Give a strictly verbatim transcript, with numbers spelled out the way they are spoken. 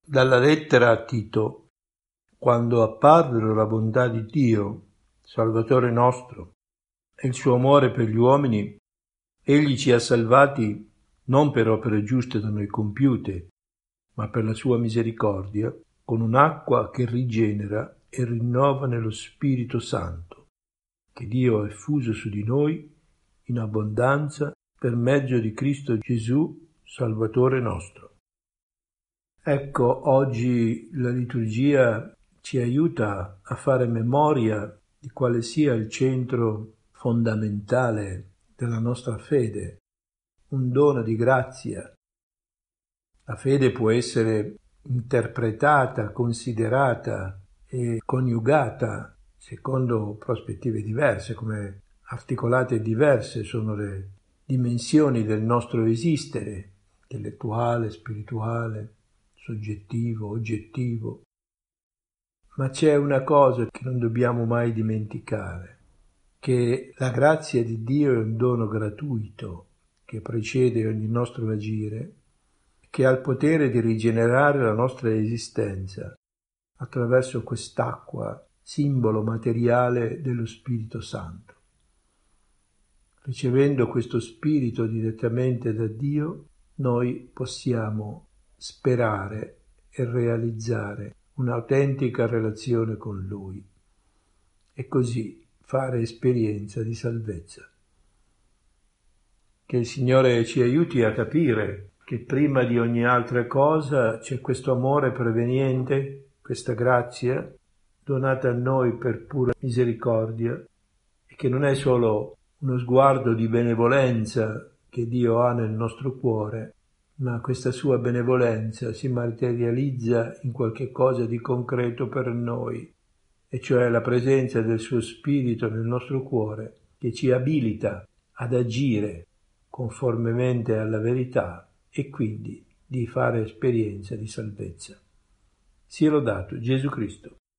Dalla lettera a Tito. Quando apparvero la bontà di Dio, Salvatore nostro, e il suo amore per gli uomini, egli ci ha salvati non per opere giuste da noi compiute, ma per la sua misericordia, con un'acqua che rigenera e rinnova nello Spirito Santo, che Dio ha effuso su di noi in abbondanza per mezzo di Cristo Gesù, Salvatore nostro. Ecco, oggi la liturgia ci aiuta a fare memoria di quale sia il centro fondamentale della nostra fede, un dono di grazia. La fede può essere interpretata, considerata e coniugata secondo prospettive diverse, come articolate diverse sono le dimensioni del nostro esistere, intellettuale, spirituale, soggettivo, oggettivo. Ma c'è una cosa che non dobbiamo mai dimenticare, che la grazia di Dio è un dono gratuito che precede ogni nostro agire, che ha il potere di rigenerare la nostra esistenza attraverso quest'acqua, simbolo materiale dello Spirito Santo. Ricevendo questo Spirito direttamente da Dio, noi possiamo sperare e realizzare un'autentica relazione con Lui e così fare esperienza di salvezza. Che il Signore ci aiuti a capire che prima di ogni altra cosa c'è questo amore preveniente, questa grazia donata a noi per pura misericordia e che non è solo uno sguardo di benevolenza che Dio ha nel nostro cuore, ma questa sua benevolenza si materializza in qualche cosa di concreto per noi, e cioè la presenza del suo Spirito nel nostro cuore che ci abilita ad agire conformemente alla verità e quindi di fare esperienza di salvezza. Sia lodato Gesù Cristo.